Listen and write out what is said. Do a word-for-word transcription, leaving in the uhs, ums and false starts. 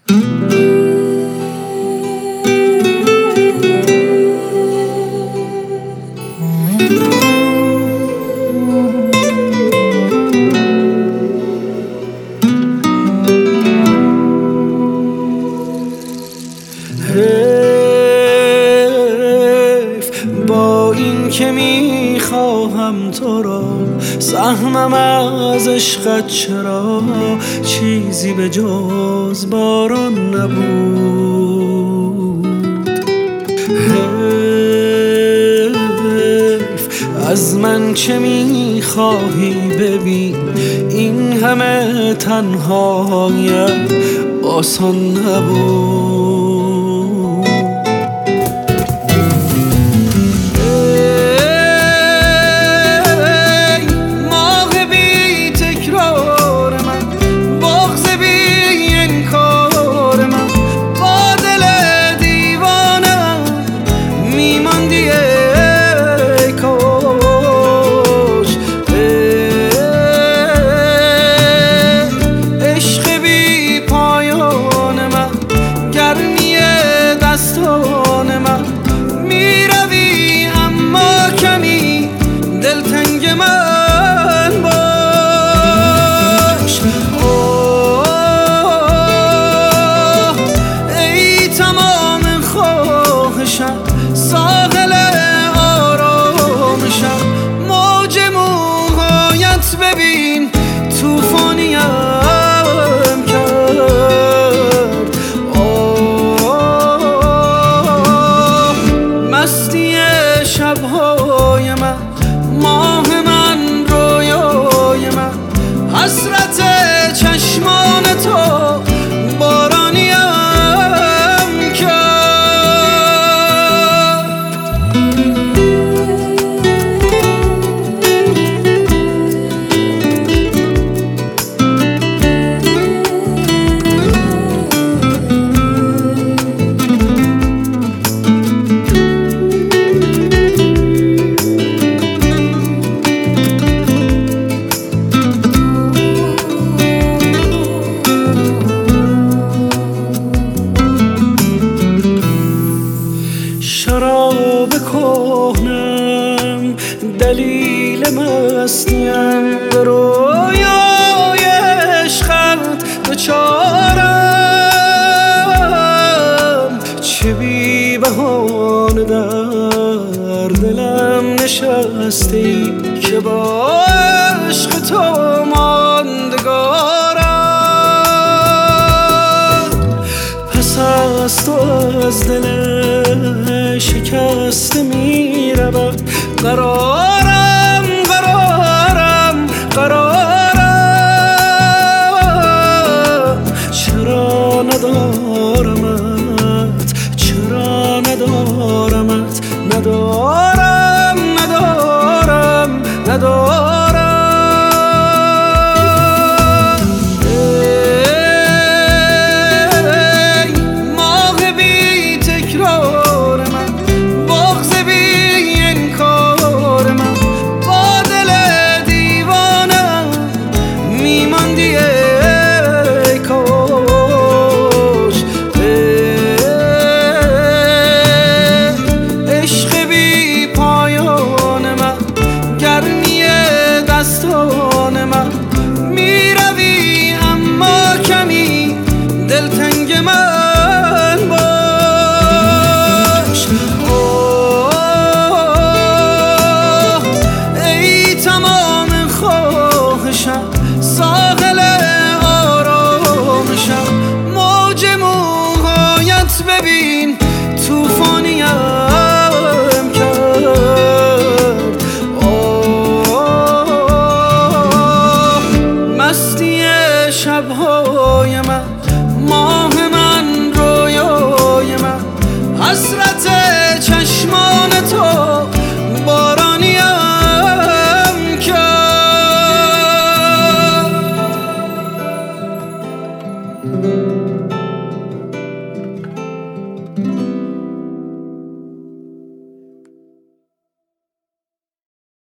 با این که میخواهم تو را، سهمم از عشقت چرا چیزی به جز باران نبود. حیف از من چه میخواهی ببین، این همه تنهایم آسان نبود. ساحل آرامشم، موج موهایت ببین توفانیم کرد. آه مستی شبهای من، ماه من، رویای من، حسرت چشمان تو بارانیم شراب کهنم، دلیل مستیم، به رویای عشقت دچارم. چه بی بهانه در دلم نشسته ای که با عشق تو ماندگارم. پس از تو از دل شکسته می رود قرارم، قرارم، قرارم. چرا ندارم